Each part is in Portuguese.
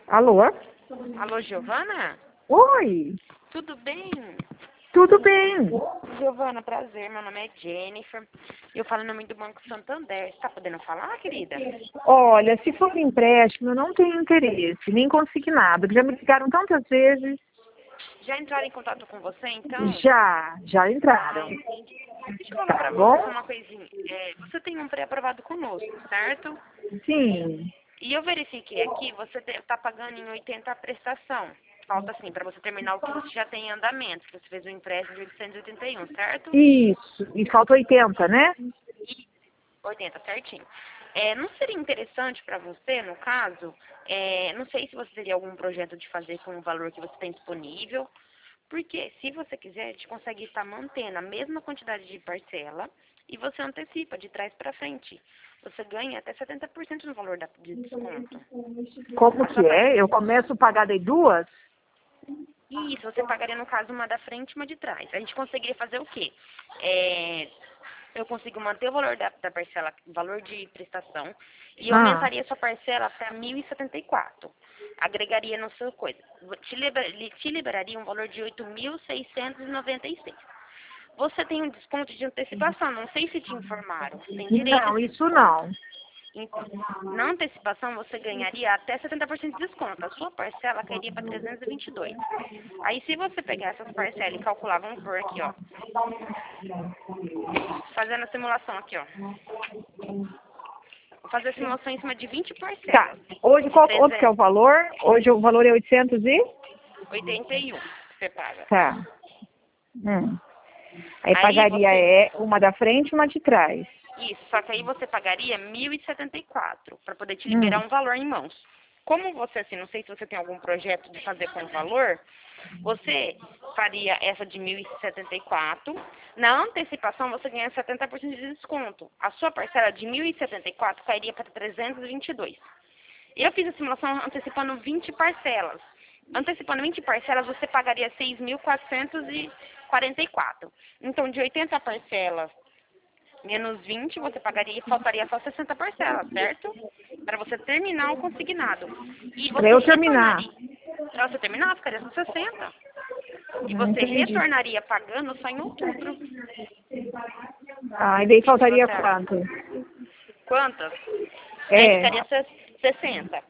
Alô? Alô, Giovana? Oi, Tudo bem? tudo bem? Giovana, prazer. Meu nome é Jennifer. Eu falo em nome do Banco Santander. Você tá podendo falar, querida? Olha, se for empréstimo, eu não tenho interesse, nem consignado. Já me ligaram tantas vezes. Já entraram em contato com você, então? Já entraram. Deixa eu falar Tá pra você bom? só uma coisinha. Você tem um pré-aprovado conosco, certo? Sim. E eu verifiquei aqui, você tá pagando em 80 a prestação. Falta, assim, pra você terminar o que você já tem em andamento. Que você fez um empréstimo de 881, certo? Isso. E falta 80, né? 80, certinho. Não seria interessante para você, no caso, não sei se você teria algum projeto de fazer com o valor que você tem disponível, porque se você quiser, a gente consegue estar mantendo a mesma quantidade de parcela e você antecipa de trás para frente. Você ganha até 70% no valor de desconto. Como A sua que é? Eu começo a pagar daí duas? Isso, você pagaria, no caso, uma da frente e uma de trás. A gente conseguiria fazer o quê? Eu consigo manter o valor da parcela, o valor de prestação, e eu Ah, aumentaria a sua parcela até 1.074. Agregaria na sua coisa. Te liberaria um valor de 8.696. Você tem um desconto de antecipação, não sei se te informaram. Você tem direito a não, esse isso desconto. não. Então, na antecipação você ganharia até 70% de desconto. A sua parcela cairia para 322. Aí se você pegar essas parcelas e calcular, vamos por aqui, ó. Fazendo a simulação aqui, ó. Vou fazer a simulação em cima de 20 Tá. parcelas. Hoje, De quanto que é o valor? Hoje o valor é 800 e? 381 que você paga. Tá. Aí Aí pagaria você... uma da frente e uma de trás. Isso, só que aí você pagaria 1.074 para poder te Hum. liberar um valor em mãos. Como você, assim, não sei se você tem algum projeto de fazer com valor, você faria essa de 1.074. Na antecipação, você ganha 70% de desconto. A sua parcela de 1.074 cairia para 322. Eu fiz a simulação antecipando 20 parcelas. Antecipando 20 parcelas, você pagaria 6.444. Então, de 80 parcelas menos 20, você pagaria e faltaria só 60 parcelas, certo? Para você terminar o consignado. E Pra você eu terminar. retornaria. Para você terminar, ficaria só 60. E Não você entendi. retornaria pagando só em outubro. Ah, e daí O que que faltaria você acha? quanto? Quantas? Aí É. ficaria 60.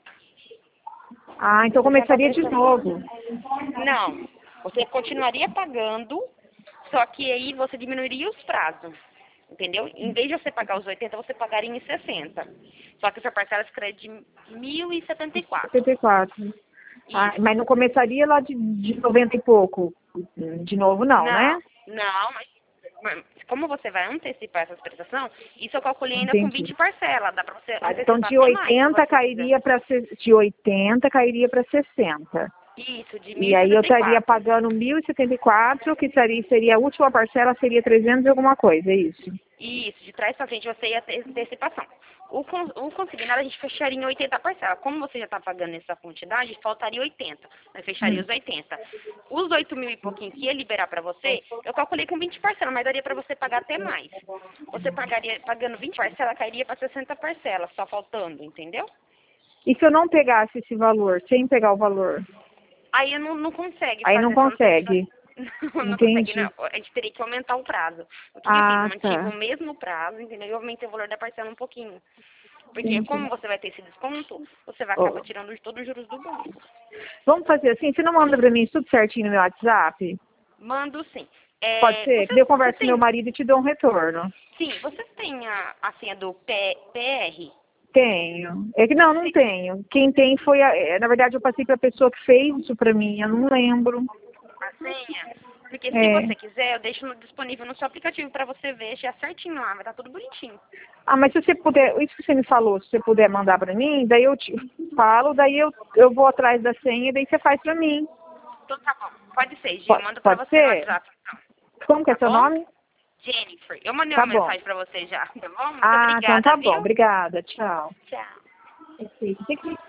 Ah, então 60 começaria de prestações. novo. Não. Você continuaria pagando, só que aí você diminuiria os prazos. Entendeu? Em vez de você pagar os 80, você pagaria em 60. Só que a sua parcela ficaria de 1.074. 74. Ah, Isso. mas não começaria lá de 90 e pouco. De novo, não, né? Não, mas como você vai antecipar essas prestações, isso eu calculei ainda com Entendi. 20 parcelas. Dá pra você Ah, então antecipar de até mais, se 80 você quiser. cairia para de 80 cairia para 60. Isso, de E aí eu estaria 1.074. pagando 1.074, que seria a última parcela, seria 300 e alguma coisa, é isso? Isso, de trás pra frente você ia ter antecipação. O consignado a gente fecharia em 80 parcelas. Como você já está pagando essa quantidade, faltaria 80. Nós fecharia Hum. os 80. Os 8.000 e pouquinho que ia liberar para você, eu calculei com 20 parcelas, mas daria para você pagar até mais. Você pagaria, pagando 20 parcelas, cairia para 60 parcelas, só faltando, entendeu? E se eu não pegasse esse valor, sem pegar o valor? Aí não consegue Aí não fazer essa antecipação. consegue. Não consegue, Entendi. não. A gente teria que aumentar o prazo. O que eu fiz? Eu Ah, mantive tá. o mesmo prazo, entendeu? E eu aumentei o valor da parcela um pouquinho. Porque Entendi. como você vai ter esse desconto, você vai acabar Ó, tirando todos os juros do banco. vamos fazer assim, você não manda pra mim tudo certinho no meu WhatsApp? Mando sim. Pode ser? Que daí eu Você converso com meu tem, marido e te dou um retorno. sim, você tem a senha do PR? Tenho. É que não tenho. Quem tem foi na verdade eu passei pra pessoa que fez isso pra mim, eu não lembro. A senha? Porque se É. você quiser, eu deixo disponível no seu aplicativo para você ver, já certinho lá, vai estar tudo bonitinho. Ah, mas se você puder, isso que você me falou, se você puder mandar pra mim, daí eu te falo, daí eu vou atrás da senha, daí você faz pra mim. Então tá bom. Pode ser, Gi, eu mando pra Pode você no ser? WhatsApp, então. Como que é Tá seu bom? nome? Jennifer, eu mandei uma Tá bom. mensagem pra você já, tá bom? Muito Ah, então obrigada, tá bom. viu? Obrigada. Tchau. Tchau. Perfeito.